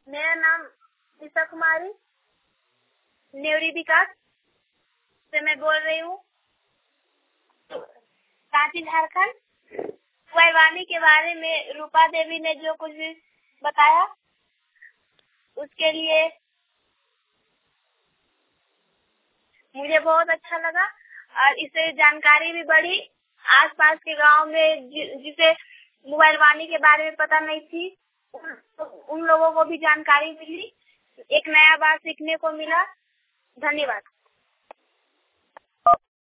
मेरा नाम ईशा कुमारी नेवरी विकास से मैं बोल रही हूँ, रांची झारखंड। मोबाइल के बारे में रूपा देवी ने जो कुछ भी बताया उसके लिए मुझे बहुत अच्छा लगा और इससे जानकारी भी बढ़ी। आसपास के गांव में जिसे मोबाइल वाणी के बारे में पता नहीं थी उन लोगों को भी जानकारी मिली, एक नया बात सीखने को मिला। धन्यवाद।